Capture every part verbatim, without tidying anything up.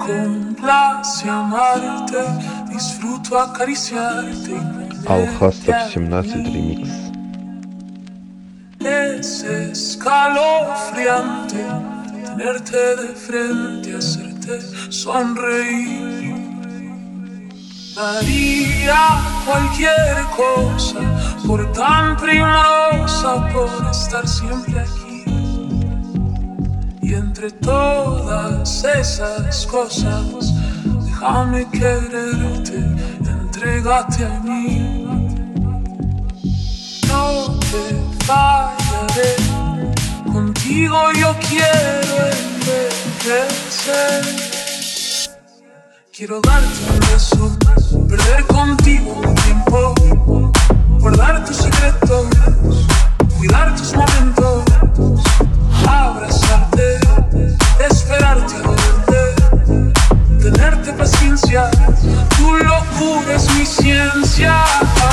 complace amarte, disfruto acariciarte. Алхастов семнадцать ремикс. Es escalofriante tenerte de frente, hacerte sonreír. Daría cualquier cosa por tan primorosa, por estar siempre aquí. Y entre todas esas cosas, déjame quererte, entrégate a mí. No te fallaré, contigo yo quiero envejecer. Quiero darte un beso, perder contigo un tiempo, guardar tus secretos, cuidar tus momentos, abrazarte, esperarte a verte, tenerte paciencia, tu locura es mi ciencia.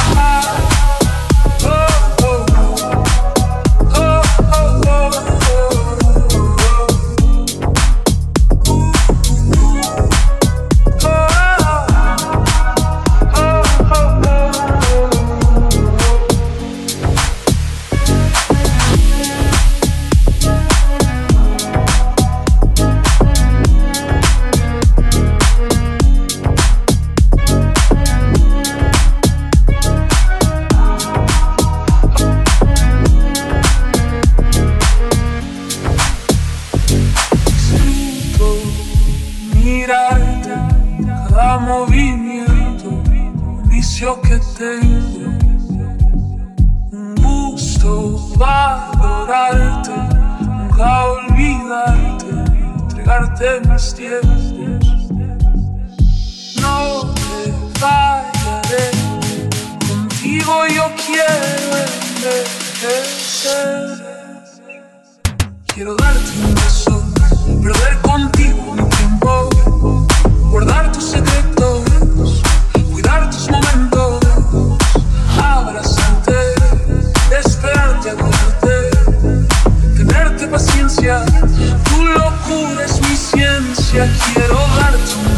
Cada movimiento, un vicio que tengo, un gusto valorarte, nunca olvidarte, entregarte mis tiempos. No te fallaré, contigo yo quiero envejecer. Quiero darte un beso, perder contigo un tiempo, guardar tus secretos, cuidar tus momentos, abrazarte, esperarte a verte, tenerte paciencia, tu locura es mi ciencia. Quiero darte un